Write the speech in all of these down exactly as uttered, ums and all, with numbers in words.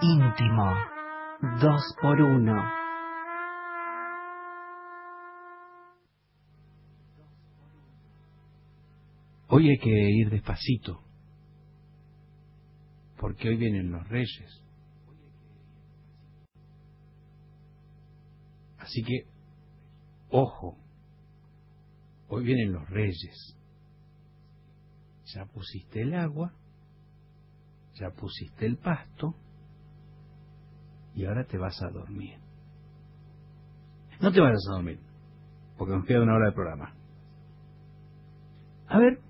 íntimo. Dos por uno. Hoy hay que ir despacito, porque hoy vienen los reyes. Así que, ojo, hoy vienen los reyes. Ya pusiste el agua, ya pusiste el pasto, y ahora te vas a dormir. No te vayas a dormir, porque nos queda una hora de programa. A ver,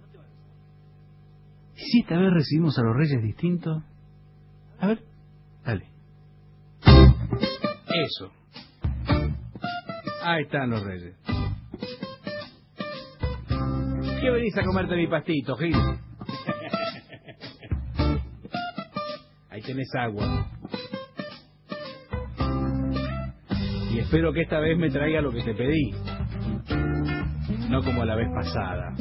¿y si esta vez recibimos a los reyes distintos? A ver, dale. Eso. Ahí están los reyes. ¿Qué venís a comerte mi pastito, Gil? Ahí tenés agua. Y espero que esta vez me traiga lo que te pedí. No como la vez pasada.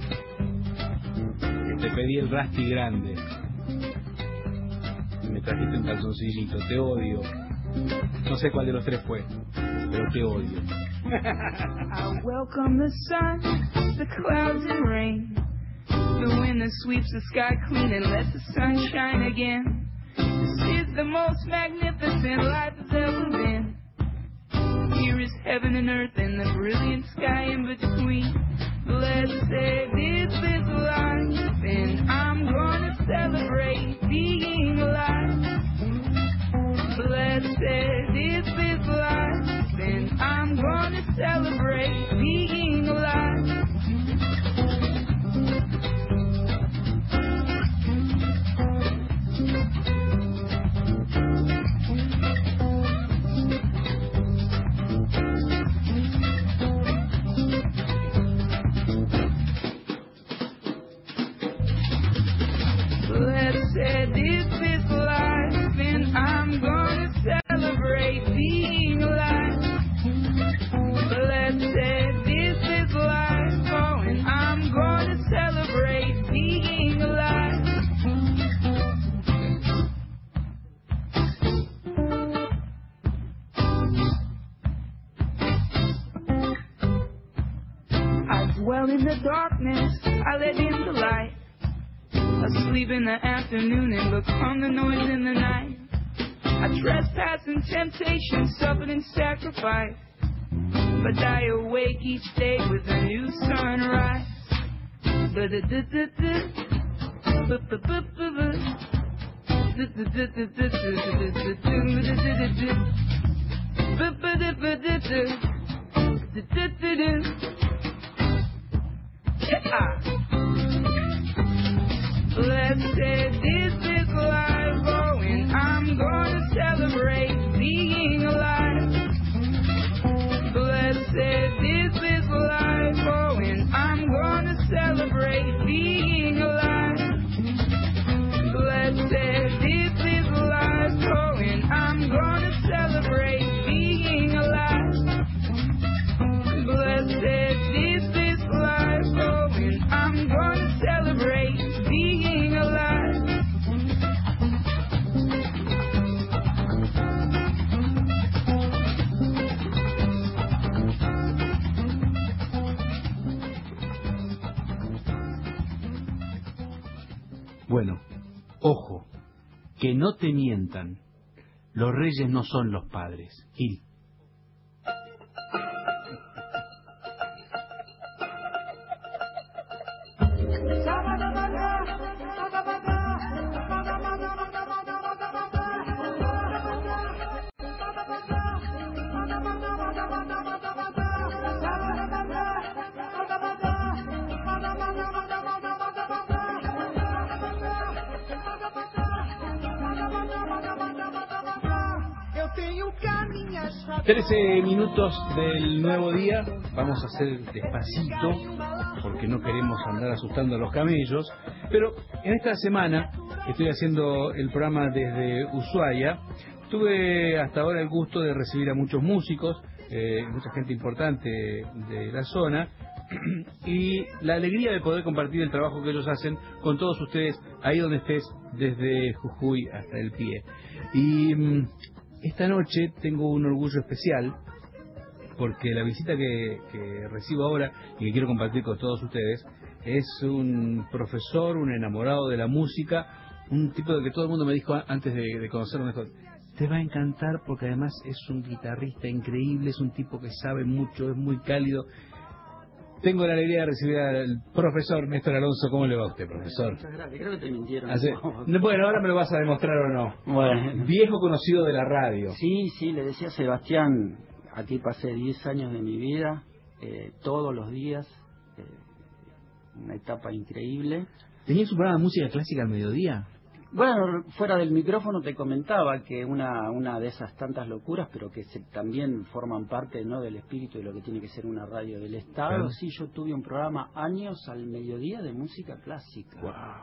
Que te pedí el Rusty grande. Y me trajiste un calzoncillito. Te odio. No sé cuál de los tres fue, pero te odio. I welcome the sun, the clouds and rain, the wind that sweeps the sky clean and lets the sun shine again. This is the most magnificent life has ever been. Here is heaven and earth and the brilliant sky in between. Blessed is this life, and I'm gonna celebrate being alive. Blessed is this life, and I'm gonna celebrate being alive. Blessed is this life, and I'm gonna celebrate being alive. Blessed is this life, oh, and I'm gonna celebrate being alive. I dwell in the darkness, I let in the light. Asleep in the afternoon and become the noise in the night. I trespass in temptation, suffered in sacrifice, but I awake each day with a new sunrise. Yeah. Blessed is this life, oh, and I'm gonna celebrate being alive. Blessed is this life, oh, and I'm gonna celebrate being alive. Blessed is this life, oh, and I'm gonna celebrate being alive. Blessed is this life, oh, and I'm gonna celebrate being alive. Bueno, ojo, que no te mientan. Los reyes no son los padres. Gil. Trece minutos del nuevo día. Vamos a hacer despacito porque no queremos andar asustando a los camellos. Pero en esta semana que estoy haciendo el programa desde Ushuaia, tuve hasta ahora el gusto de recibir a muchos músicos, eh, mucha gente importante de la zona, y la alegría de poder compartir el trabajo que ellos hacen con todos ustedes, ahí donde estés, desde Jujuy hasta el pie. Y mmm, esta noche tengo un orgullo especial, porque la visita que, que recibo ahora y que quiero compartir con todos ustedes es un profesor, un enamorado de la música, un tipo de que todo el mundo me dijo antes de, de conocerlo, me dijo, te va a encantar porque además es un guitarrista increíble, es un tipo que sabe mucho, es muy cálido. Tengo la alegría de recibir al profesor Néstor Alonso. ¿Cómo le va a usted, profesor? Muchas gracias, creo que te mintieron. Hace... No, bueno, ahora me lo vas a demostrar o no. Bueno. Viejo conocido de la radio. Sí, sí, le decía a Sebastián, aquí pasé diez años de mi vida, eh, todos los días, eh, una etapa increíble. ¿Tenías un programa de música clásica al mediodía? Bueno, fuera del micrófono te comentaba que una una de esas tantas locuras, pero que se, también forman parte, ¿no?, del espíritu de lo que tiene que ser una radio del Estado. Claro. Sí, yo tuve un programa años al mediodía de música clásica.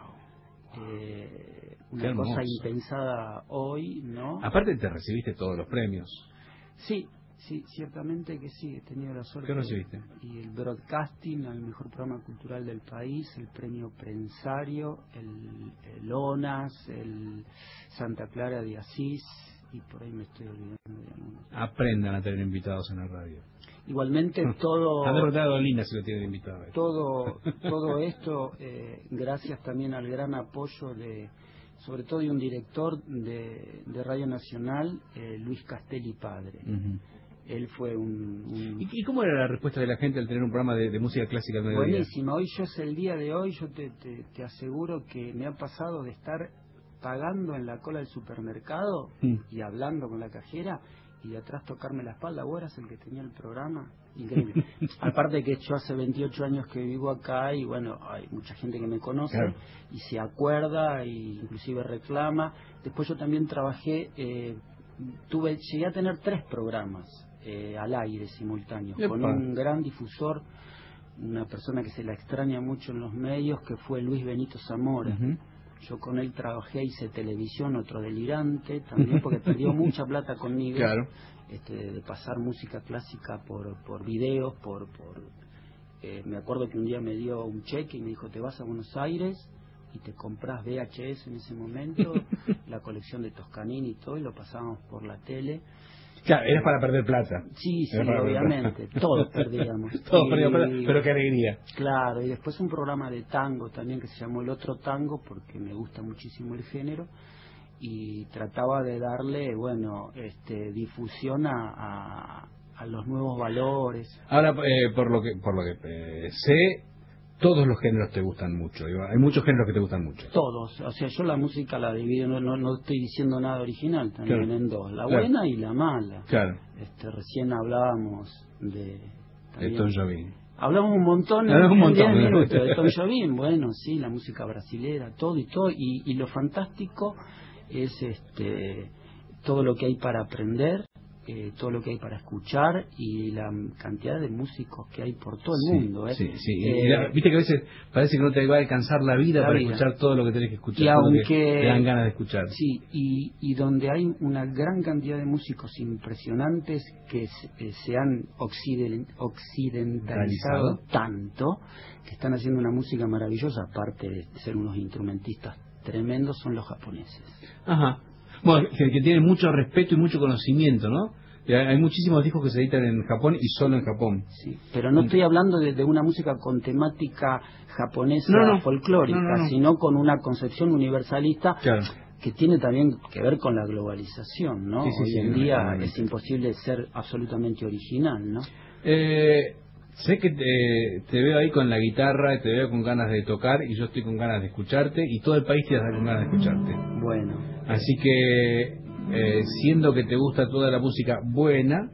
Wow. Eh, una cosa impensada hoy, ¿no? Aparte te recibiste todos los premios. Sí. Sí, ciertamente que sí, he tenido la suerte. ¿Qué recibiste? Y el broadcasting, el mejor programa cultural del país, el premio Prensario, el, el ONAS, el Santa Clara de Asís, y por ahí me estoy olvidando de algunos. Aprendan a tener invitados en la radio. Igualmente todo... A derrotar a Dolina si lo tienen invitado. Todo, todo esto, eh, gracias también al gran apoyo de... sobre todo de un director de, de Radio Nacional, eh, Luis Castelli padre. Uh-huh. Él fue un... un... ¿Y, ¿Y cómo era la respuesta de la gente al tener un programa de, de música clásica al mediodía? Buenísima. Hoy yo es el día de hoy, yo te, te, te aseguro que me ha pasado de estar pagando en la cola del supermercado mm. y hablando con la cajera y de atrás tocarme la espalda. ¿Vos eras el que tenía el programa? Increíble. Aparte que yo hace veintiocho años que vivo acá y bueno, hay mucha gente que me conoce, claro, y se acuerda e inclusive reclama. Después yo también trabajé, eh, tuve llegué a tener tres programas eh, al aire simultáneos, con un gran difusor, una persona que se la extraña mucho en los medios, que fue Luis Benito Zamora. Uh-huh. Yo con él trabajé, hice televisión, otro delirante también, porque perdió mucha plata conmigo. Claro. Este, de pasar música clásica por por videos, por, por eh, me acuerdo que un día me dio un cheque y me dijo, te vas a Buenos Aires y te compras V H S en ese momento, la colección de Toscanini y todo, y lo pasábamos por la tele. Claro, era para perder plata. Sí, sí, obviamente, todos perdíamos. Todos y, perdíamos plata, pero qué alegría. Claro, y después un programa de tango también que se llamó El Otro Tango, porque me gusta muchísimo el género, y trataba de darle, bueno, este, difusión a, a, a los nuevos valores. Ahora, eh, por lo que por lo que eh, sé, todos los géneros te gustan mucho. Hay muchos géneros que te gustan mucho. Todos, o sea, yo la música la divido, no no, no estoy diciendo nada original, también claro, en dos, la claro, buena y la mala. Claro. Este, recién hablábamos de de Tom Jobim. Hablamos un montón en, un montón, en diez minutos de Tom Jobim, bueno, sí, la música brasilera, todo y todo, y, y lo fantástico es este todo lo que hay para aprender, eh, todo lo que hay para escuchar y la cantidad de músicos que hay por todo el sí, mundo. ¿eh? Sí, sí. Eh, y la, viste que a veces parece que no te va a alcanzar la vida la para vida. escuchar todo lo que tenés que escuchar, y todo aunque, lo que te dan ganas de escuchar. Sí, y, y donde hay una gran cantidad de músicos impresionantes que se, eh, se han occiden, occidentalizado Realizado. tanto, que están haciendo una música maravillosa, aparte de ser unos instrumentistas tremendos, son los japoneses. Ajá. Bueno, que, que tienen mucho respeto y mucho conocimiento, ¿no? Hay muchísimos discos que se editan en Japón y solo en Japón. Sí, pero no estoy hablando de, de una música con temática japonesa no, no, folclórica, no, no, no. sino con una concepción universalista, claro, que tiene también que ver con la globalización, ¿no? Sí, sí, Hoy sí, en día no, es imposible ser absolutamente original, ¿no? Eh, sé que te, te veo ahí con la guitarra, te veo con ganas de tocar y yo estoy con ganas de escucharte y todo el país te está con ganas de escucharte. Bueno. Así que... Eh, siendo que te gusta toda la música buena,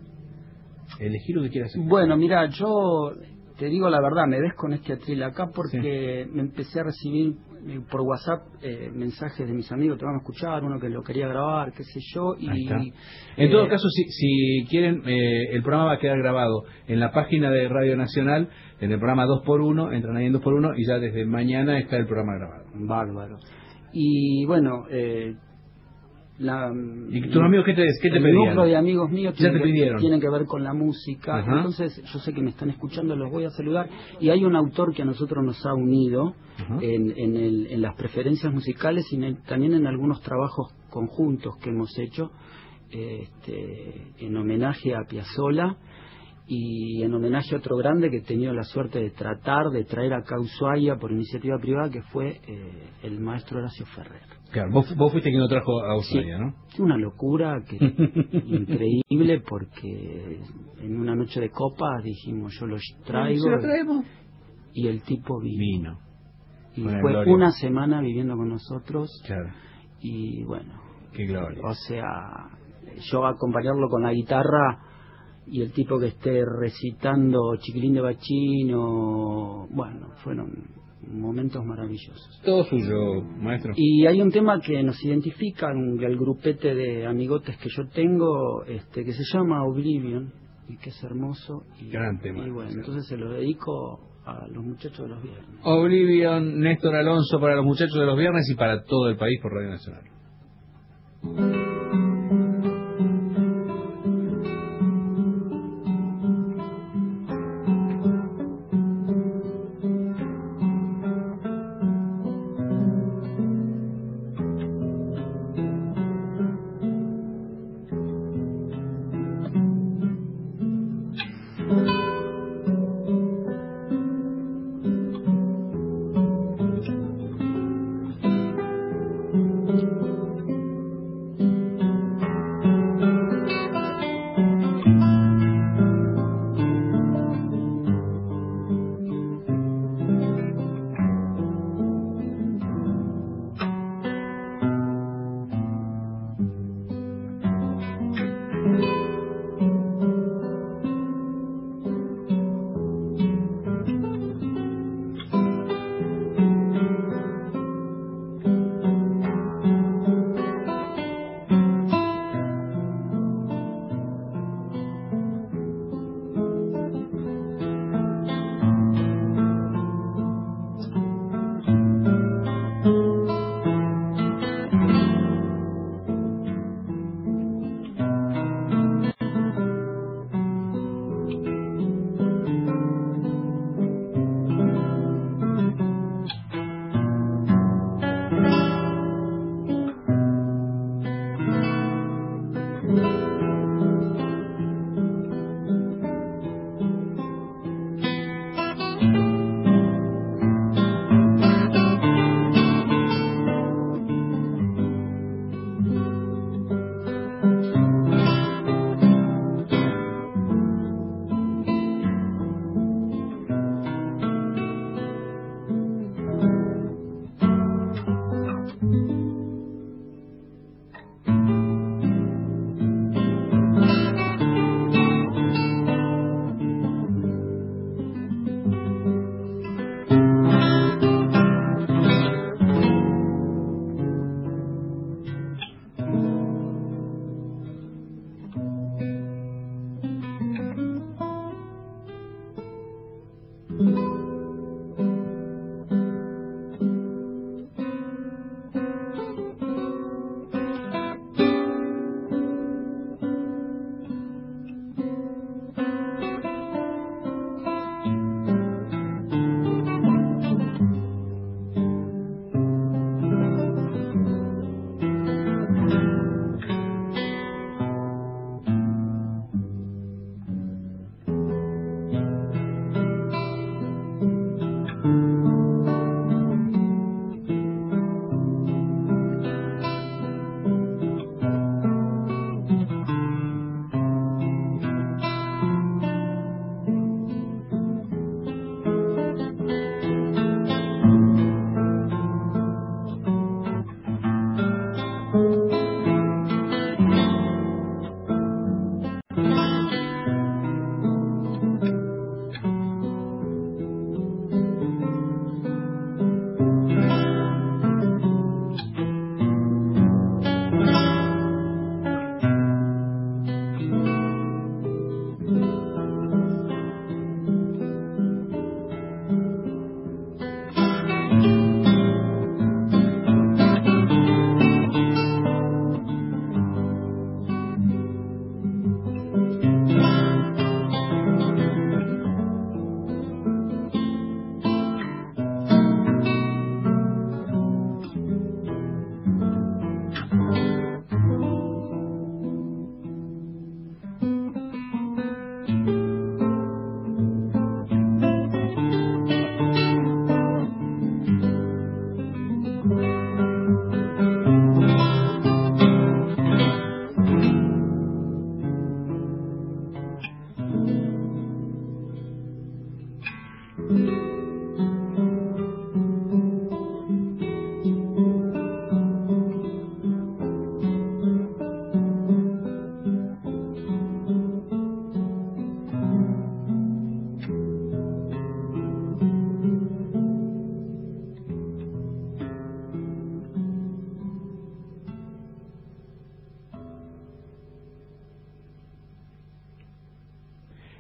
elegí lo que quieras hacer. Bueno, mira, yo te digo la verdad, me ves con este atril acá porque sí. me empecé a recibir eh, por WhatsApp eh, mensajes de mis amigos, te van a escuchar, uno que lo quería grabar, qué sé yo. Y en eh, todo caso, si, si quieren, eh, el programa va a quedar grabado en la página de Radio Nacional, en el programa dos por uno, entran ahí en dos por uno y ya desde mañana está el programa grabado. Bárbaro. Y bueno, eh, La, ¿Y tus amigos qué te, qué te el pedían? núcleo de amigos míos Ya tienen te que, pidieron. tienen que ver con la música. Ajá. Entonces yo sé que me están escuchando, los voy a saludar. Y hay un autor que a nosotros nos ha unido en, en, el, en las preferencias musicales y en el, también en algunos trabajos conjuntos que hemos hecho, este, en homenaje a Piazzolla y en homenaje a otro grande que he tenido la suerte de tratar de traer acá a Ushuaia por iniciativa privada, que fue eh, el maestro Horacio Ferrer. Claro, vos, vos fuiste quien lo trajo a Ushuaia, Sí, ¿no? una locura que increíble, porque en una noche de copas dijimos yo los traigo, ¿Se lo traemos? y el tipo vino, Vino. y Buena fue gloria. una semana viviendo con nosotros. Claro. Y bueno, Qué gloria. o sea, yo acompañarlo con la guitarra y el tipo que esté recitando Chiquilín de Bachino, bueno, fueron momentos maravillosos. Todo suyo, maestro. Y hay un tema que nos identifica, un- el grupete de amigotes que yo tengo, este, que se llama Oblivion, y que es hermoso. Y, Gran tema. y bueno, entonces se lo dedico a los muchachos de los viernes. Oblivion, Néstor Alonso para los muchachos de los viernes y para todo el país por Radio Nacional. Thank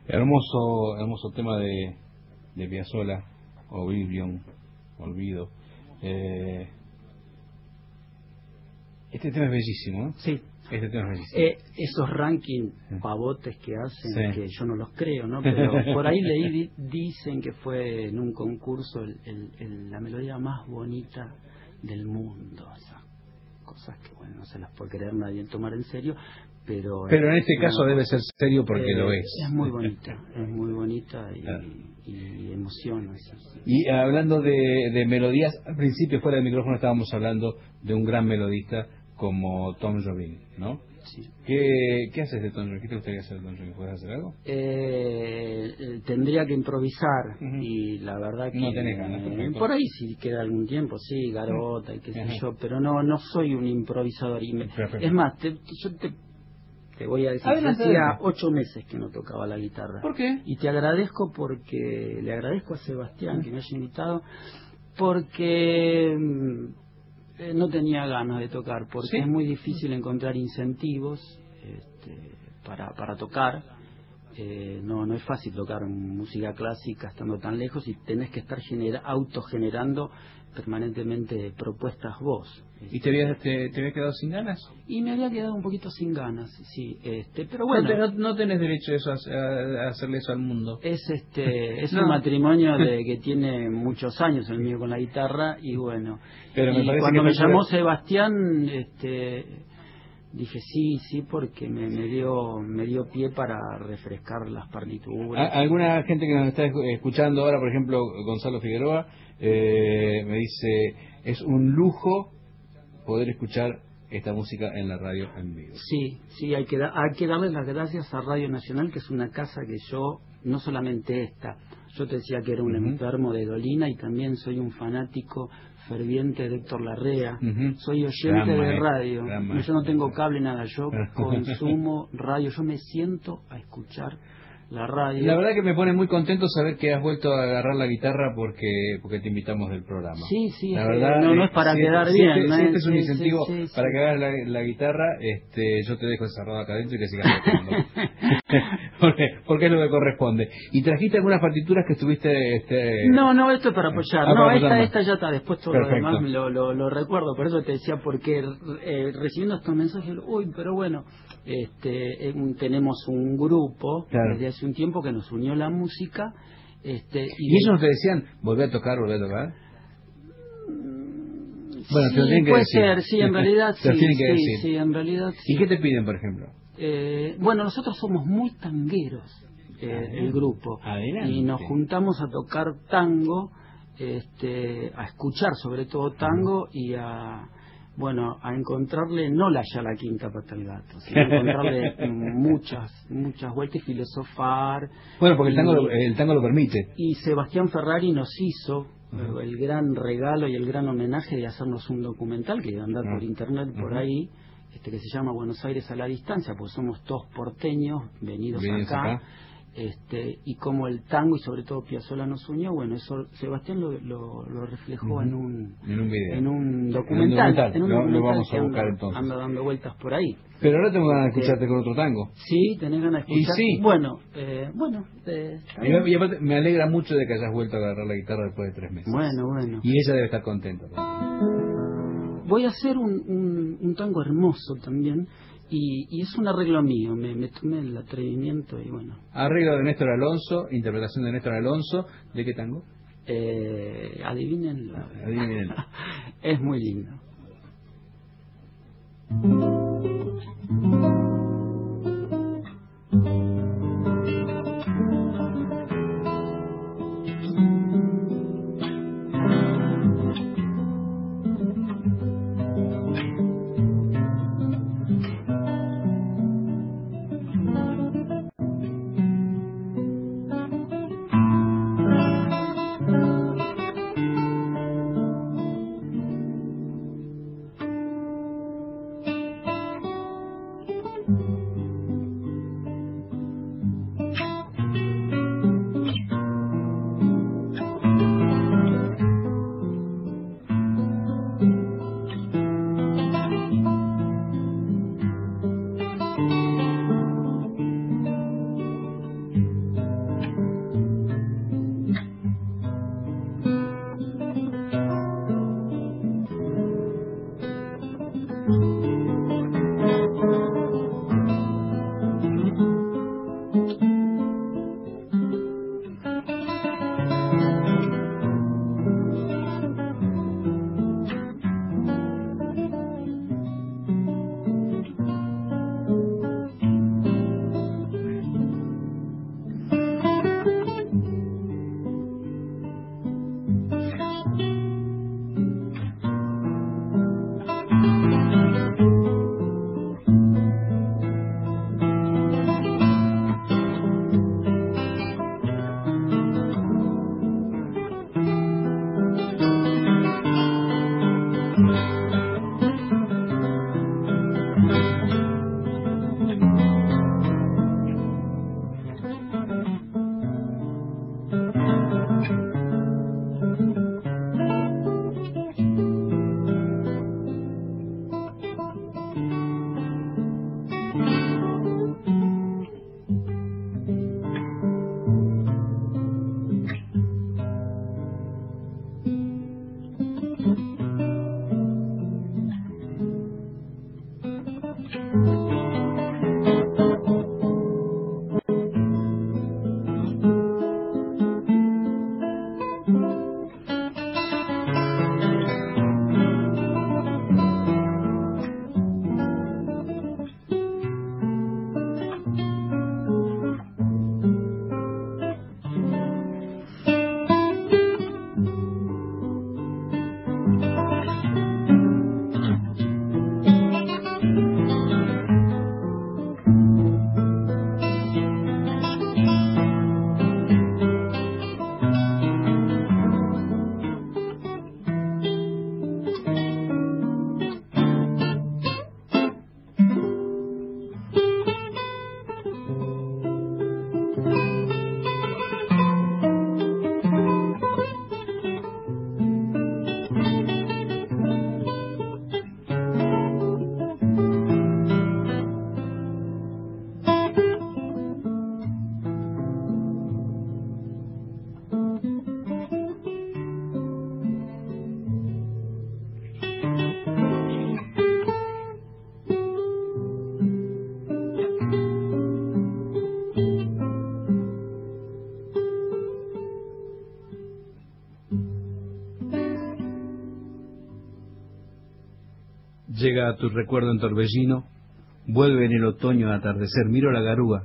Hermoso, hermoso tema de, de Piazzolla, Oblivion, Olvido. Eh, este tema es bellísimo, ¿eh? Sí. Este tema es bellísimo. Eh, esos rankings pavotes que hacen, Sí. que yo no los creo, ¿no? Pero por ahí leí, di- dicen que fue en un concurso el, el, el- la melodía más bonita del mundo. O sea, cosas que, bueno, no se las puede creer nadie en tomar en serio, pero... Pero en este no, caso debe ser serio porque eh, lo es. Es muy bonita, es muy bonita y, Claro. y, y emociona. Sí, sí. Y hablando de, de melodías, al principio fuera del micrófono estábamos hablando de un gran melodista como Tom Jobim, ¿no? Sí. ¿Qué, qué haces de Tom Jobim? ¿Qué te gustaría hacer de Tom Jobim? ¿Puedes hacer algo? Eh, eh, tendría que improvisar Ujú. y la verdad que No tenés ganas, perfecto. por ahí si queda algún tiempo, sí, garota y qué sé Ajá. yo, pero no no soy un improvisador. Y me- Perfecto. es más, te- yo te, te voy a decir, Adelante, hacía adelante. ocho meses que no tocaba la guitarra. ¿Por qué? Y te agradezco porque, le agradezco a Sebastián que me haya invitado, porque mm, eh, no tenía ganas de tocar, porque ¿Sí? es muy difícil encontrar incentivos este, para, para tocar. Eh, no no es fácil tocar música clásica estando tan lejos y tenés que estar genera, autogenerando permanentemente propuestas vos. ¿Y te habías, te, te habías quedado sin ganas? Y me había quedado un poquito sin ganas, sí, este, pero No, bueno, te- no, no tenés derecho a, eso, a, a hacerle eso al mundo. es este es No. un matrimonio de que tiene muchos años el mío con la guitarra y bueno, Pero me y parece cuando que me esta llamó altura- Sebastián, este dije sí, sí, porque me, me dio me dio pie para refrescar las partituras. A- alguna gente que nos está escu- escuchando ahora, por ejemplo, Gonzalo Figueroa, eh, me dice, es un lujo poder escuchar esta música en la radio en vivo. Sí, sí, hay que, da- hay que darle las gracias a Radio Nacional, que es una casa que yo, no solamente esta, yo te decía que era un Ujú. enfermo de Dolina y también soy un fanático ferviente de Héctor Larrea, Ujú. soy oyente Gran de maestro, radio, gran yo maestro. no tengo cable, nada, yo consumo radio, yo me siento a escuchar la radio. La verdad que me pone muy contento saber que has vuelto a agarrar la guitarra porque porque te invitamos del programa. Sí, sí, la es que verdad, no, no eh, es para si quedar este, bien, si este, ¿no? si este es un Sí, incentivo sí, sí, para sí. que hagas la, la guitarra, este, yo te dejo encerrado acá adentro y que sigas tocando. porque, porque es lo que corresponde. ¿Y trajiste algunas partituras que estuviste...? Este... No, no, esto es para apoyar. Ah, no, para esta, apoyar más. esta ya está. Después todo Perfecto. lo demás lo, lo, lo recuerdo. Por eso te decía, porque eh, recibiendo estos mensajes, uy, pero bueno, este, eh, un- tenemos un grupo Claro. desde hace un tiempo que nos unió la música. Este, y ¿Y ellos no te decían, volvé a tocar, volvé a tocar? Bueno, te lo sí, tienen que puede decir. ser, sí, en realidad Te lo sí, tienen que sí, decir. sí, en realidad sí. ¿Y qué te piden, por ejemplo? Eh, bueno, nosotros somos muy tangueros, eh, Adelante. el grupo, Adelante. y nos juntamos a tocar tango, este, a escuchar sobre todo tango y a, bueno, a encontrarle, no la ya la quinta pata al gato, sino a encontrarle muchas, muchas vueltas y filosofar. Bueno, porque el Y- tango, lo- el tango lo permite. y Sebastián Ferrari nos hizo eh, el gran regalo y el gran homenaje de hacernos un documental que iba a andar por Ujú. internet por Ujú. ahí, este que se llama Buenos Aires a la distancia, pues somos todos porteños venidos Venidos acá, acá. este y como el tango y sobre todo Piazzolla nos unió, bueno, eso Sebastián lo, lo, lo reflejó Ujú. en un En un video. en un documental, En un documental. en un Lo- lo documental vamos a que buscar anda, entonces. anda dando vueltas por ahí. Pero ahora tengo ganas de Este, escucharte con otro tango. Sí, tenés ganas de Y escuchar. sí. Bueno, eh, bueno, eh, está Y, bien. y aparte, me alegra mucho de que hayas vuelto a agarrar la guitarra después de tres meses. Bueno, bueno. Y ella debe estar contenta también. Voy a hacer un, un, un tango hermoso también y, y es un arreglo mío, me, me tomé el atrevimiento y bueno, Arreglo de Néstor Alonso, interpretación de Néstor Alonso. ¿De qué tango? eh, adivinen, la- Adivinen. es muy lindo. Llega tu recuerdo en torbellino, vuelve en el otoño a atardecer, miro la garúa,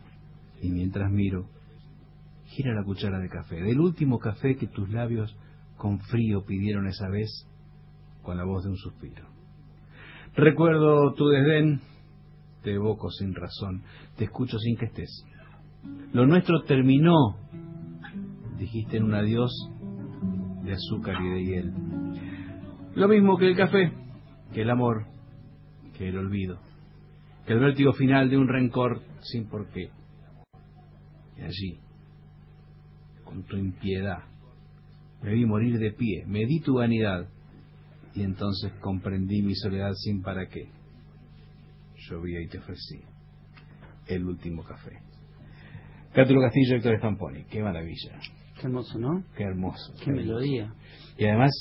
y mientras miro, gira la cuchara de café, del último café que tus labios con frío pidieron esa vez, con la voz de un suspiro. Recuerdo tu desdén, te evoco sin razón, te escucho sin que estés. Lo nuestro terminó, dijiste en un adiós de azúcar y de hiel. Lo mismo que el café, que el amor, que el olvido, que el vértigo final de un rencor sin porqué. Y allí, con tu impiedad, me vi morir de pie, me di tu vanidad, y entonces comprendí mi soledad sin para qué. Llovía y te ofrecí el último café. Cátulo Castillo, Héctor Stamponi, qué maravilla. Qué hermoso, ¿no? Qué hermoso. Qué melodía. Y además,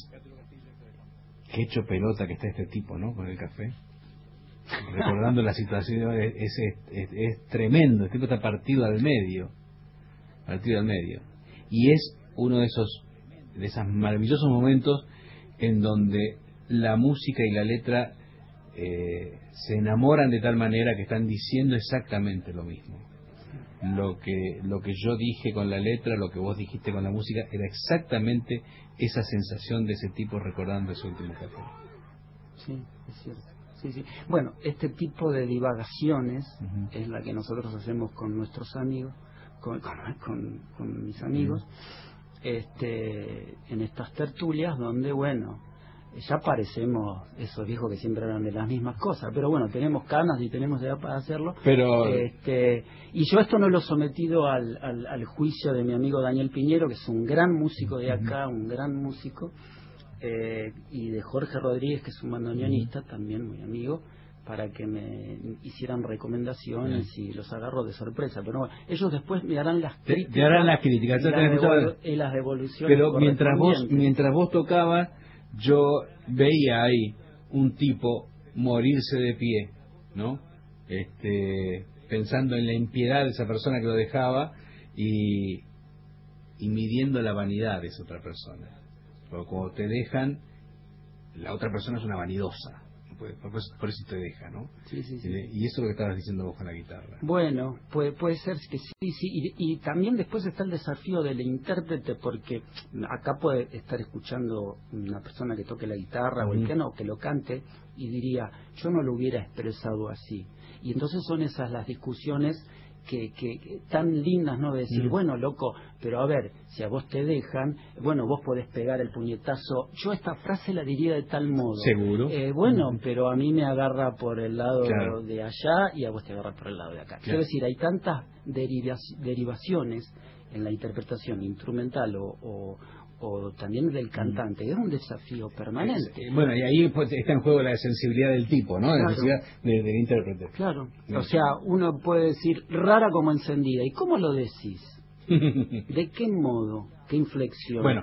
qué hecho pelota que está este tipo, ¿no? Con el café. Recordando la situación, es, es, es, es tremendo. Este tipo está partido al medio. Partido al medio. Y es uno de esos, de esos maravillosos momentos en donde la música y la letra eh, se enamoran de tal manera que están diciendo exactamente lo mismo. Lo que, lo que yo dije con la letra, lo que vos dijiste con la música, era exactamente esa sensación de ese tipo recordando ese último café. Sí, es cierto. Sí, sí. Bueno, este tipo de divagaciones Uh-huh. es la que nosotros hacemos con nuestros amigos, con, con, con, con mis amigos, uh-huh. este, en estas tertulias donde, bueno, ya parecemos esos viejos que siempre hablan de las mismas cosas, pero bueno, tenemos canas y tenemos edad para hacerlo. Pero este, y yo esto no lo he sometido al, al, al juicio de mi amigo Daniel Piñero, que es un gran músico de acá, un gran músico, eh, y de Jorge Rodríguez, que es un bandoneonista, también muy amigo, para que me hicieran recomendaciones y los agarro de sorpresa. Pero bueno, ellos después me harán las críticas. Te harán las críticas, y las, devol- y las devoluciones. Pero mientras vos, mientras vos tocabas, yo veía ahí un tipo morirse de pie, ¿no? Este, pensando en la impiedad de esa persona que lo dejaba y, y midiendo la vanidad de esa otra persona. Porque cuando te dejan, la otra persona es una vanidosa. Por, por, por eso te deja, ¿no? Sí, sí, sí. Y eso es lo que estabas diciendo vos con la guitarra. Bueno, puede, puede ser que sí, sí. Y, y también después está el desafío del intérprete, porque acá puede estar escuchando una persona que toque la guitarra uh-huh. o el piano, que lo cante, y diría, yo no lo hubiera expresado así. Y entonces son esas las discusiones que, que, que tan lindas, ¿no? De decir, mm. bueno, loco, pero a ver, si a vos te dejan, bueno, vos podés pegar el puñetazo. Yo esta frase la diría de tal modo. Seguro. Eh, bueno, mm. pero a mí me agarra por el lado claro. de allá y a vos te agarra por el lado de acá. Claro. Quiero decir, hay tantas deriva- derivaciones en la interpretación instrumental o, o o también del cantante, es un desafío permanente. Es, bueno, y ahí pues, está en juego la sensibilidad del tipo, ¿no? Claro. La sensibilidad de, del intérprete. Claro, o sea, uno puede decir rara como encendida, ¿y cómo lo decís? ¿De qué modo? ¿Qué inflexión? Bueno,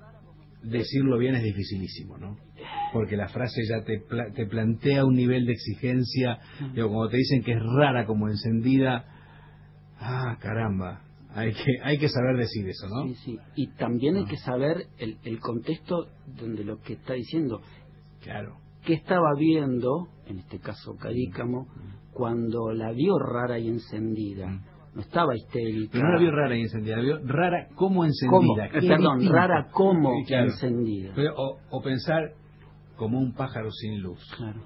decirlo bien es dificilísimo, ¿no? Porque la frase ya te, pla- te plantea un nivel de exigencia, uh-huh. Digo, cuando te dicen que es rara como encendida, ah, caramba. Hay que hay que saber decir eso, ¿no? Sí, sí. Y también no. hay que saber el, el contexto donde lo que está diciendo. Claro. ¿Qué estaba viendo, en este caso Cadícamo, mm. cuando la vio rara y encendida? Mm. No estaba histérica. Pero no la vio rara y encendida, la vio rara como encendida. ¿Cómo? Perdón, distinto. Rara como sí, claro. encendida. Pero, o, o pensar como un pájaro sin luz. Claro.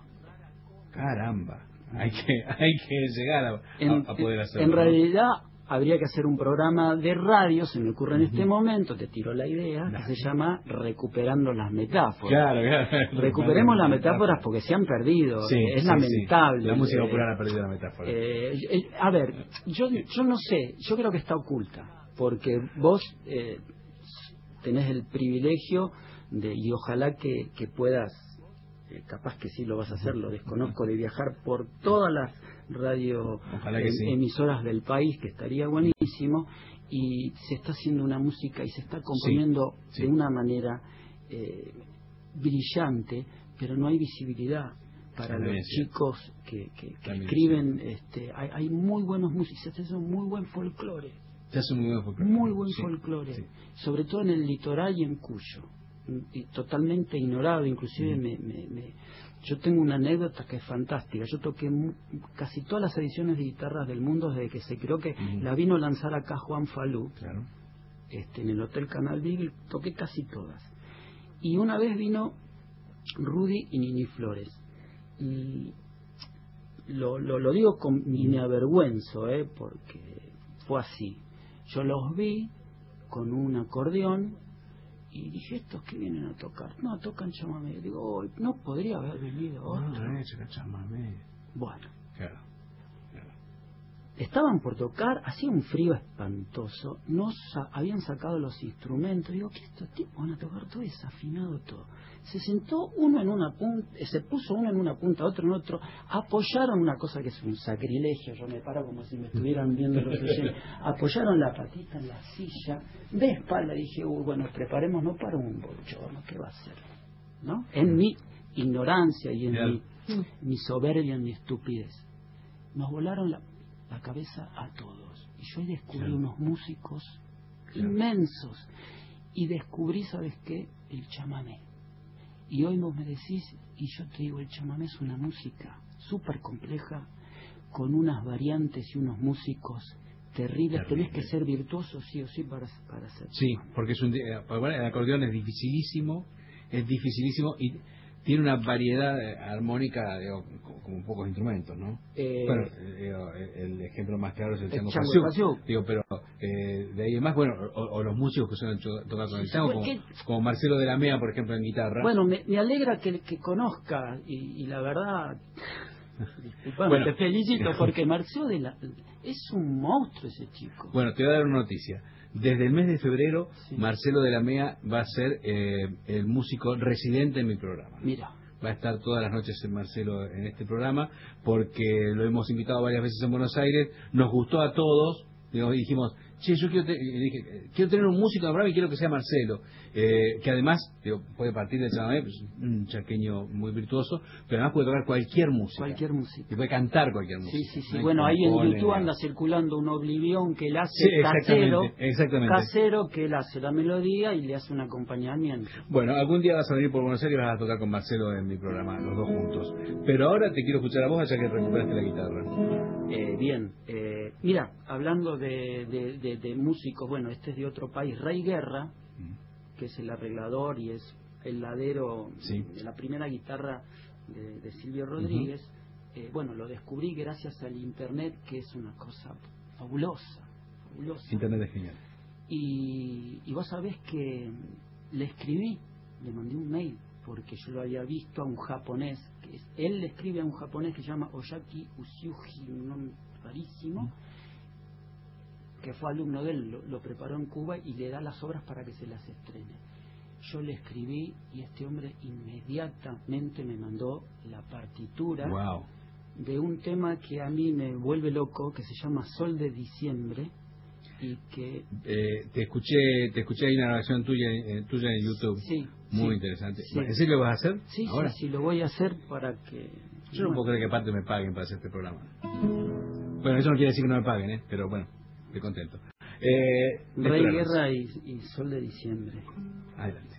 Caramba. Hay que hay que llegar a, en, a poder hacerlo. En ¿no? realidad habría que hacer un programa de radio, se me ocurre en uh-huh. este momento, te tiro la idea, que se llama Recuperando las Metáforas. Claro, claro. Recuperemos las metáforas porque se han perdido, sí, es sí, lamentable. Sí. La música popular ha perdido la metáfora. Eh, eh, a ver, yo, yo no sé, yo creo que está oculta, porque vos eh, tenés el privilegio de, y ojalá que, que puedas, eh, capaz que sí lo vas a hacer, lo desconozco, de viajar por todas las radio eh, sí. emisoras del país, que estaría buenísimo, y se está haciendo una música y se está componiendo sí, sí. de una manera eh, brillante, pero no hay visibilidad para los chicos que, que, que escriben. Este, hay, hay muy buenos músicos, se hace un muy buen folclore, se hace muy buen folclore, muy buen sí, folclore, sí. sobre todo en el litoral y en Cuyo, y totalmente ignorado, inclusive mm. me, me, me yo tengo una anécdota que es fantástica. Yo toqué mu- casi todas las ediciones de guitarras del mundo desde que se creó, que uh-huh. la vino a lanzar acá Juan Falú, claro. este, en el Hotel Canal Beagle, toqué casi todas. Y una vez vino Rudy y Nini Flores. Y lo, lo, lo digo con, y me avergüenzo, ¿eh? Porque fue así. Yo los vi con un acordeón y dije, ¿estos que vienen a tocar? No, tocan chamamé. Digo, oh, no podría haber venido otro. No, no, no, chamamé. Bueno. Claro, claro. Estaban por tocar, hacía un frío espantoso, no sa- habían sacado los instrumentos. Digo, ¿qué estos tipos van a tocar todo desafinado todo? Se sentó uno en una punta, se puso uno en una punta, otro en otro, apoyaron una cosa que es un sacrilegio, yo me paro como si me estuvieran viendo los oyentes, apoyaron la patita en la silla, de espalda, dije, uy, bueno, preparémonos para un bochorno, ¿qué va a hacer? ¿No? En mi ignorancia y en mi, mi soberbia, en mi estupidez. Nos volaron la, la cabeza a todos. Y yo descubrí claro. unos músicos claro. inmensos. Y descubrí, ¿sabes qué? El chamamé. Y hoy vos me decís, y yo te digo, el chamamé es una música súper compleja, con unas variantes y unos músicos terribles. Terrible. Tenés que ser virtuoso sí o sí para, para hacerlo. Sí, porque es un, el acordeón es dificilísimo, es dificilísimo y tiene una variedad armónica, digo, como pocos instrumentos, ¿no? Eh, bueno, digo, el ejemplo más claro es el chango pasiú, digo, pero eh, de ahí en más, bueno, o, o los músicos que suelen tocar con el chango, como, como Marcelo de la Mea, por ejemplo, en guitarra. Bueno, me, me alegra que, que conozca, y, y la verdad, disculpame, bueno, te felicito, porque Marcelo de la es un monstruo ese chico. Bueno, te voy a dar una noticia. Desde el mes de febrero, sí. Marcelo de la Mea va a ser eh, el músico residente en mi programa. Mira. Va a estar todas las noches en Marcelo en este programa, porque lo hemos invitado varias veces en Buenos Aires, nos gustó a todos, y dijimos, che, yo quiero, te, dije, quiero tener un músico en el programa y quiero que sea Marcelo, eh, que además digo, puede partir del chamamé, pues, un chaqueño muy virtuoso, pero además puede tocar cualquier música. Cualquier música. Y puede cantar cualquier música. Sí, sí, sí. ¿No? Bueno, ahí en YouTube anda circulando un Oblivión que él hace sí, casero, exactamente. casero, que él hace la melodía y le hace un acompañamiento. Bueno, algún día vas a venir por Buenos Aires y vas a tocar con Marcelo en mi programa, los dos juntos. Pero ahora te quiero escuchar a vos, ya que recuperaste la guitarra. Eh, bien, eh, mira, hablando de, de, de, de músicos, bueno, este es de otro país, Ray Guerra, mm. que es el arreglador y es el ladero sí. de la primera guitarra de, de Silvio Rodríguez. Uh-huh. eh, bueno, lo descubrí gracias al internet, que es una cosa fabulosa, fabulosa. Internet es genial. Y, y vos sabés que le escribí, le mandé un mail, porque yo lo había visto a un japonés, que es, él le escribe a un japonés que se llama Oyaki Usyuji, un nombre rarísimo, mm. que fue alumno de él, lo, lo preparó en Cuba y le da las obras para que se las estrene. Yo le escribí y este hombre inmediatamente me mandó la partitura wow. de un tema que a mí me vuelve loco, que se llama Sol de Diciembre, y que eh, te escuché te escuché ahí una grabación tuya eh, tuya en YouTube, sí, muy sí, interesante. Sí. ¿En serio lo vas a hacer? Sí, ahora sí, sí, lo voy a hacer para que... Yo no puedo creer que aparte me paguen para hacer este programa. Bueno, eso no quiere decir que no me paguen, ¿eh? Pero bueno, estoy contento. Eh, Rey Guerra y, y Sol de Diciembre. Adelante.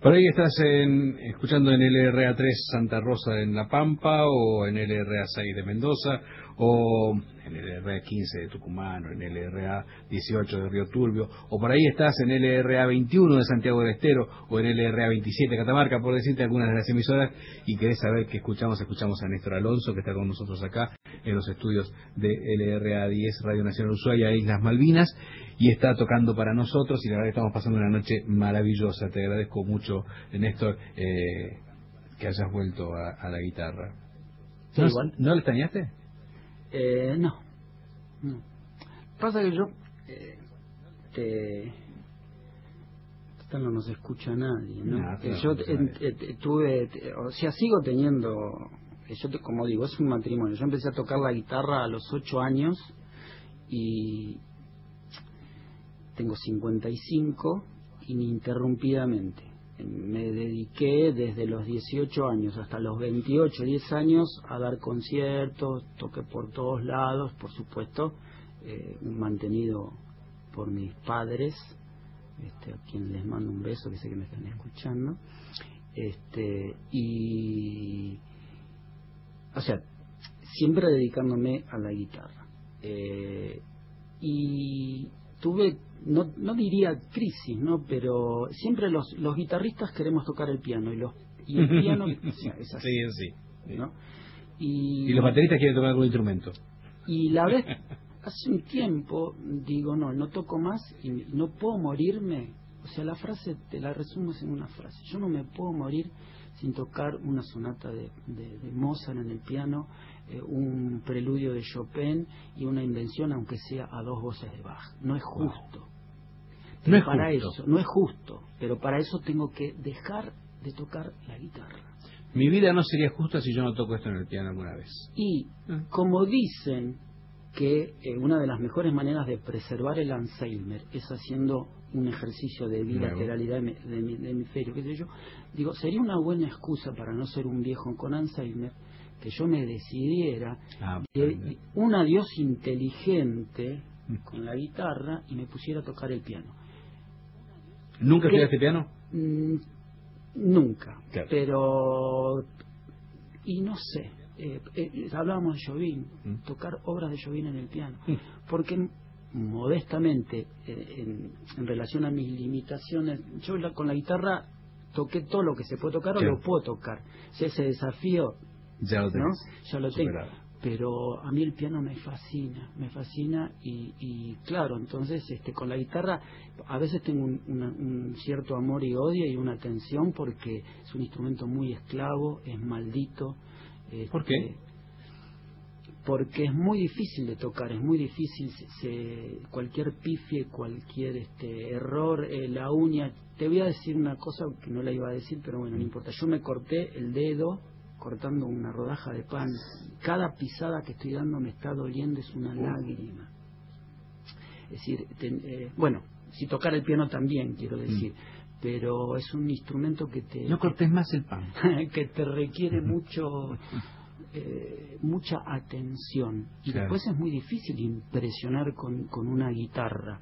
Por ahí estás en, escuchando en L R A tres Santa Rosa en La Pampa, o en L R A seis de Mendoza, o en L R A quince de Tucumán, o en L R A dieciocho de Río Turbio, o por ahí estás en L R A veintiuno de Santiago del Estero, o en L R A veintisiete de Catamarca, por decirte algunas de las emisoras, y querés saber qué escuchamos. Escuchamos a Néstor Alonso, que está con nosotros acá en los estudios de L R A diez Radio Nacional Ushuaia, Islas Malvinas, y está tocando para nosotros, y la verdad que estamos pasando una noche maravillosa. Te agradezco mucho, Néstor, eh, que hayas vuelto a, a la guitarra. Sí, ¿No, igual. ¿No le extrañaste? Eh, no, no. Pasa que yo eh, te esto no nos escucha nadie, ¿no? No, Eh, no, yo no eh, nadie. eh, tuve, te- o sea, sigo teniendo, eh, yo te- como digo, es un matrimonio. Yo empecé a tocar la guitarra a los ocho años y tengo cincuenta y cinco, ininterrumpidamente. Me dediqué desde los dieciocho años hasta los veintiocho, diez años a dar conciertos, toqué por todos lados, por supuesto, eh, mantenido por mis padres, este, a quien les mando un beso, que sé que me están escuchando, este, y, o sea, siempre dedicándome a la guitarra. Eh, y tuve, no, no diría crisis, ¿no? Pero siempre los, los guitarristas queremos tocar el piano, y los y el piano, o sea, es así, Sí, sí. ¿no? Y, Y los bateristas quieren tocar algún instrumento. y la vez, hace un tiempo, digo, no, no toco más y no puedo morirme. O sea, la frase te la resumo en una frase: yo no me puedo morir sin tocar una sonata de, de, de Mozart en el piano, eh, un preludio de Chopin y una invención, aunque sea a dos voces de Bach. No es justo. Wow. Pero No es para justo. eso, no es justo, pero para eso tengo que dejar de tocar la guitarra. Mi vida no sería justa si yo no toco esto en el piano alguna vez. Y Ah. como dicen que eh, una de las mejores maneras de preservar el Alzheimer es haciendo un ejercicio de bilateralidad de, de, de, de hemisferio, qué sé yo, digo, sería una buena excusa para no ser un viejo con Alzheimer que yo me decidiera Ah, de un adiós inteligente con la guitarra y me pusiera a tocar el piano. ¿Nunca ¿Qué? estudiaste piano? Mm, nunca, Claro. pero y no sé, eh, eh, hablábamos de Jobim, Mm. tocar obras de Jobim en el piano, Mm. porque modestamente, eh, en, en relación a mis limitaciones, yo la, con la guitarra toqué todo lo que se puede tocar, Claro. o lo puedo tocar. Si ese desafío, Ya lo ¿no? tenés. Ya lo tengo. superado. Pero a mí el piano me fascina, me fascina y, y claro, entonces este, con la guitarra a veces tengo un, una- un cierto amor y odio y una tensión, porque es un instrumento muy esclavo, es maldito. ¿Por este, qué? Porque es muy difícil de tocar, es muy difícil, se, se- cualquier pifie, cualquier este error, eh, la uña. Te voy a decir una cosa que no la iba a decir, pero bueno, no importa. Yo me corté el dedo cortando una rodaja de pan. Cada pisada que estoy dando me está doliendo, es una lágrima. Es decir, ten- eh, bueno, si tocar el piano también, quiero decir, Mm. pero es un instrumento que te No cortes más el pan. que te requiere mucho eh, mucha atención, y Claro. después es muy difícil impresionar con, con una guitarra,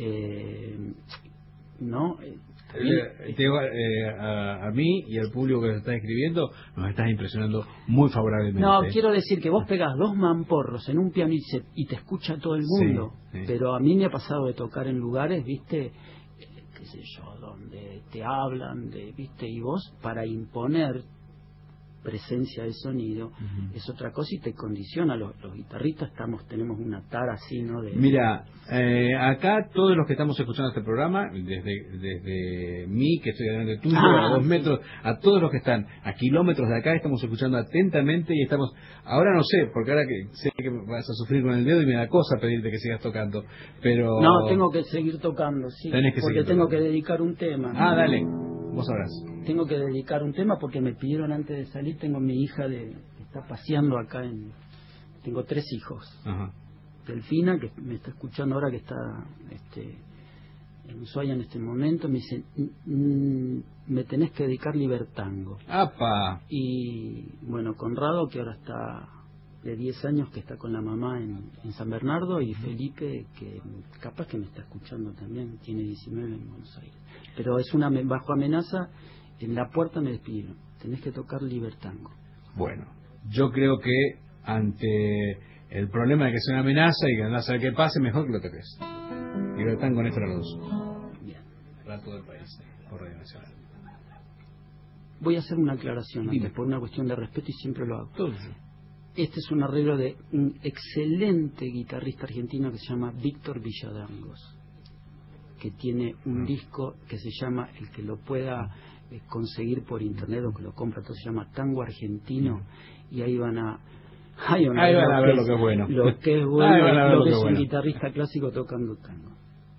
eh, ¿no? Eh, también, Eh, te- eh, a, a mí y al público que nos está escribiendo, nos estás impresionando muy favorablemente. no, ¿eh? quiero decir que vos pegás dos mamporros en un piano y, se- y te escucha todo el Sí, mundo, sí. pero a mí me ha pasado de tocar en lugares, viste, eh, qué sé yo, donde te hablan, de, viste, y vos para imponer presencia de sonido Ujú. es otra cosa y te condiciona. Los, los guitarristas estamos tenemos una tara así, ¿no? De, Mira, eh, acá todos los que estamos escuchando este programa, desde desde mí, que estoy delante tuyo, Ah, a dos sí. metros, a todos los que están a kilómetros de acá, estamos escuchando atentamente y estamos... Ahora no sé, porque ahora que sé que vas a sufrir con el dedo y me da cosa pedirte que sigas tocando, pero... No, tengo que seguir tocando, sí, Tenés que porque seguir tengo tocando. que dedicar un tema. Ah, dale, vos sabrás. Tengo que dedicar un tema porque me pidieron antes de salir. Tengo mi hija de que está paseando acá en... Tengo tres hijos. Ajá. Delfina, que me está escuchando ahora, que está este, en Ushuaia en este momento, me dice, "Mm, me tenés que dedicar Libertango". ¡Apa! Y bueno, Conrado, que ahora está de diez años, que está con la mamá en, en San Bernardo, y Felipe, que capaz que me está escuchando también, tiene diecinueve, en Buenos Aires. Pero es una me- bajo amenaza, en la puerta me despidieron, tenés que tocar Libertango. Bueno, yo creo que ante el problema de que sea una amenaza y que no a saber qué pase, mejor que lo toques. Libertango, Néstor Alonso. Bien. Para todo el país, por Radio Nacional. Voy a hacer una aclaración Dime. antes, por una cuestión de respeto, y siempre lo hago. Todo. Este es un arreglo de un excelente guitarrista argentino que se llama Víctor Villadangos, que tiene un disco que se llama, el que lo pueda eh, conseguir por internet o que lo compra, todo se llama Tango Argentino, y ahí van a ahí van a, ahí ver, van a lo ver que lo que es bueno, lo que es bueno, ahí van a ver lo lo que que es es un bueno. guitarrista clásico tocando tango.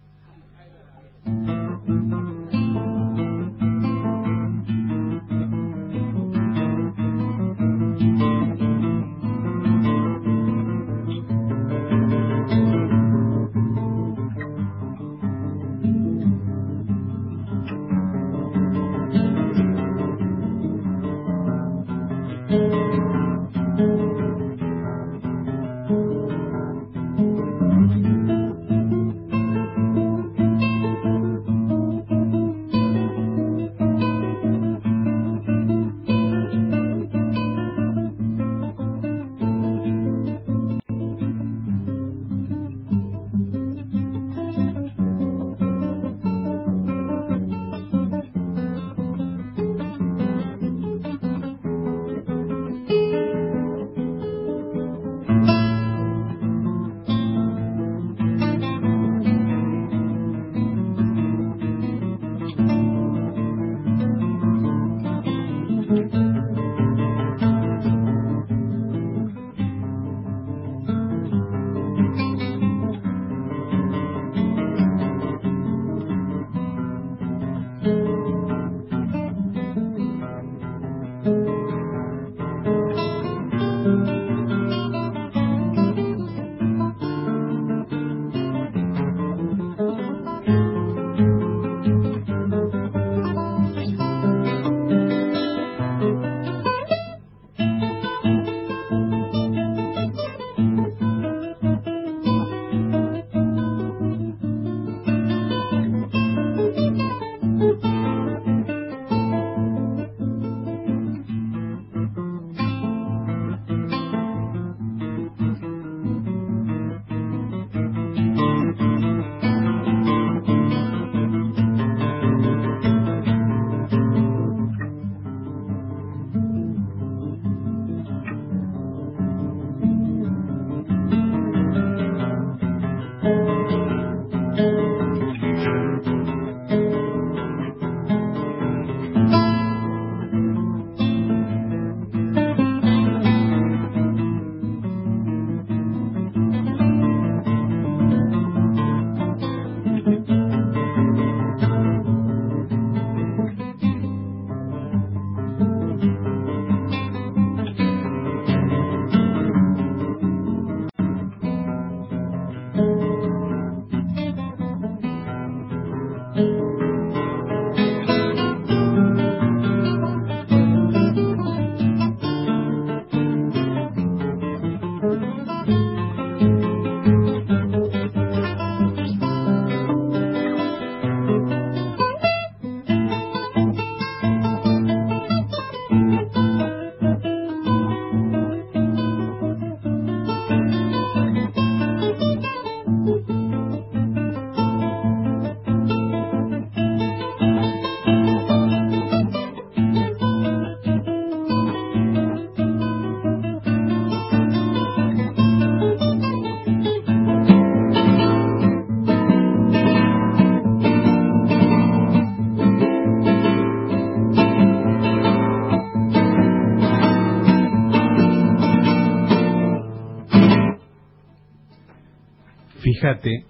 Fíjate,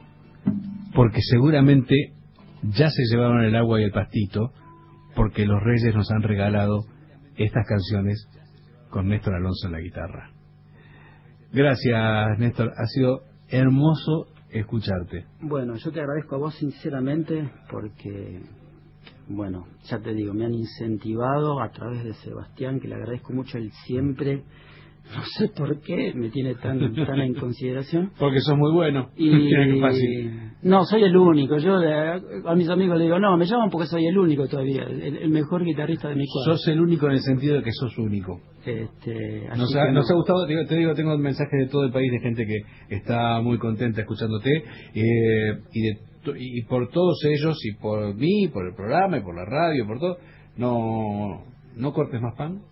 porque seguramente ya se llevaron el agua y el pastito, porque los Reyes nos han regalado estas canciones con Néstor Alonso en la guitarra. Gracias, Néstor, ha sido hermoso escucharte. Bueno, yo te agradezco a vos sinceramente porque, bueno, ya te digo, me han incentivado a través de Sebastián, que le agradezco mucho, él siempre, no sé por qué, me tiene tan, tan en consideración. Porque sos muy bueno. Y, Mira qué fácil. No, soy el único. Yo le, a mis amigos les digo, no, me llaman porque soy el único todavía, el, el mejor guitarrista de mi cuadro. Sos el único en el sentido de que sos único. Este, así Nos que ha, no. nos ha gustado, te digo, te digo, tengo mensajes de todo el país de gente que está muy contenta escuchándote, eh, y, de, y por todos ellos, y por mí, por el programa, y por la radio, por todo, no, no cortes más pan.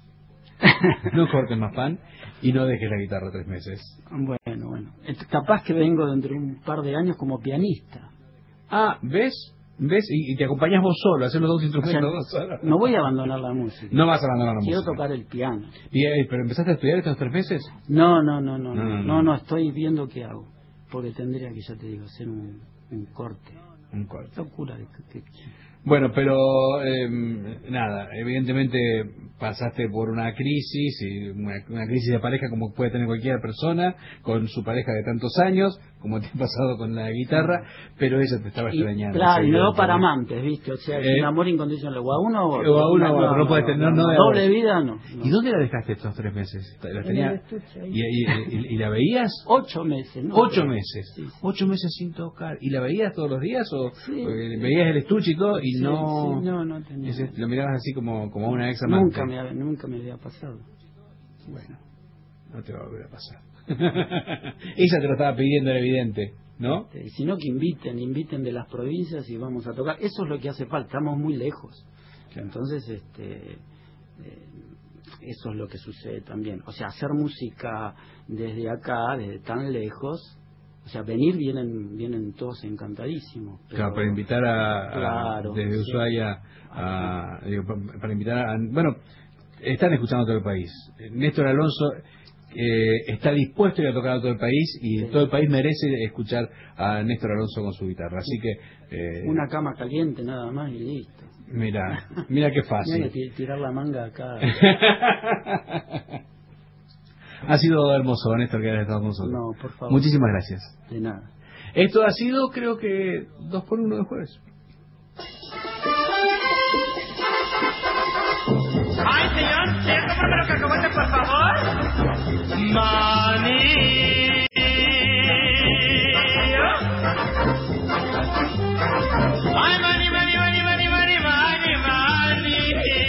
No cortes más pan y no dejes la guitarra tres meses. Bueno, bueno. Capaz que vengo dentro de un par de años como pianista. Ah, ¿ves? ¿Ves? Y, y te acompañas vos solo, hacer los dos instrumentos. O sea, dos solos. no voy a abandonar la música. No vas a abandonar la Quiero música. tocar el piano. ¿Y, eh, ¿Pero empezaste a estudiar estos tres meses? No, no, no, no, No, no, no, no, no. no, estoy viendo qué hago. Porque tendría que, ya te digo, hacer un, un corte. Un corte. Locura de que, que- Bueno, pero eh, nada, evidentemente pasaste por una crisis, y una, una crisis de pareja como puede tener cualquier persona, con su pareja de tantos años, como te ha pasado con la guitarra, pero ella te estaba y, extrañando. claro, y me seguro, do para ¿no? amantes, ¿viste? O sea, es Eh, un amor incondicional. O a uno o a o a uno, no, no puedes tener, no de doble ahora. vida, no. no. ¿Y dónde la dejaste estos tres meses? ¿La En tenía, el estuche ahí. y, y- y- y la veías? Ocho meses, ¿no? Ocho meses. Sí, sí. Ocho meses sin tocar. ¿Y la veías todos los días? ¿O Sí. eh, veías el estuche y todo y Sí, no, sí, no, no tenía. ese- lo mirabas así como, como una ex amante? Nunca me, había- nunca me había pasado. Bueno, no te va a volver a pasar. Ella te lo estaba pidiendo, era evidente, ¿no? Este, sino que inviten, inviten de las provincias y vamos a tocar. Eso es lo que hace falta, estamos muy lejos. Entonces, este, eh, eso es lo que sucede también. O sea, hacer música desde acá, desde tan lejos, o sea, venir vienen vienen todos encantadísimos. Pero, Claro, para invitar a, a- Claro, desde sí. Ushuaia a, digo, pa- para invitar a, bueno, están escuchando todo el país. Néstor Alonso eh, está dispuesto a ir a tocar a todo el país y Sí. todo el país merece escuchar a Néstor Alonso con su guitarra. Así que eh, Una cama caliente nada más y listo. mira, mira qué fácil. Mira, ti- tirar la manga acá. Ha sido hermoso, Néstor, que hayas estado con nosotros. No, por favor. Muchísimas gracias. De nada. Esto ha sido, creo que, dos por uno de jueves. Ay, señor, ¿sí? Cómprame los cacahuetes, por favor. Maní. Ay, mani, mani, mani, mani, mani, mani, mani.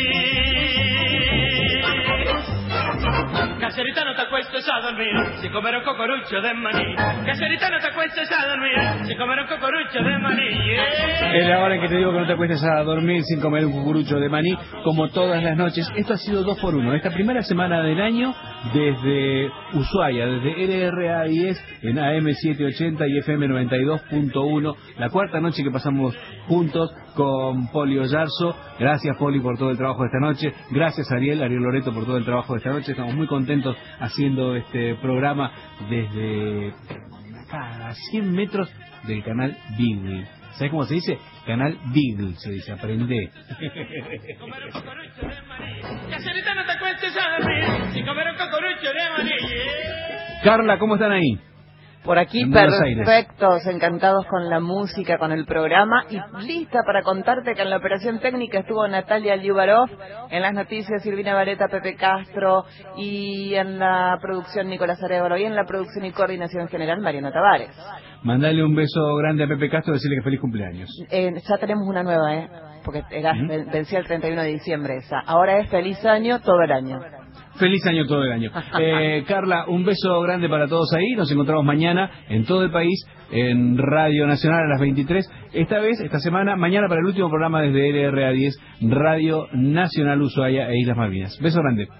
Caserita, no te acuestes a dormir sin comer un cocorucho de maní. Caserita, no te acuestes a dormir sin comer un cocorucho de maní. Yeah. Es la hora en que te digo que no te acuestes a dormir sin comer un cucurucho de maní, como todas las noches. Esto ha sido dos por uno. Esta primera semana del año, desde Ushuaia, desde R R A diez en A M setecientos ochenta y F M noventa y dos punto uno. La cuarta noche que pasamos juntos con Poli Oyarzo. Gracias, Poli, por todo el trabajo de esta noche. Gracias, Ariel, Ariel Loreto, por todo el trabajo de esta noche. Estamos muy contentos haciendo este programa desde acá, a cien metros del canal Beagle. ¿Sabes cómo se dice? Canal Beagle, se dice, aprende. Comer un cocorucho de maní. Caserita, no te acuestes a dormir sin comer un cocorucho de maní. Yeah. Carla, ¿cómo están ahí? Por aquí En Buenos Aires. perfectos, encantados con la música, con el programa y lista para contarte que en la operación técnica estuvo Natalia Liubarov, en las noticias Silvina Vareta, Pepe Castro y en la producción Nicolás Arevalo y en la producción y coordinación general Mariano Tavares. Mandale un beso grande a Pepe Castro y decirle que feliz cumpleaños. Eh, ya tenemos una nueva, ¿eh? Porque era, ¿Mm? ven- vencía el treinta y uno de diciembre esa. Ahora es feliz año todo el año. Feliz año todo el año. Eh, Carla, un beso grande para todos ahí. Nos encontramos mañana en todo el país, en Radio Nacional a las veintitrés. Esta vez, esta semana, mañana para el último programa desde R R A diez, Radio Nacional Ushuaia e Islas Malvinas. Beso grande.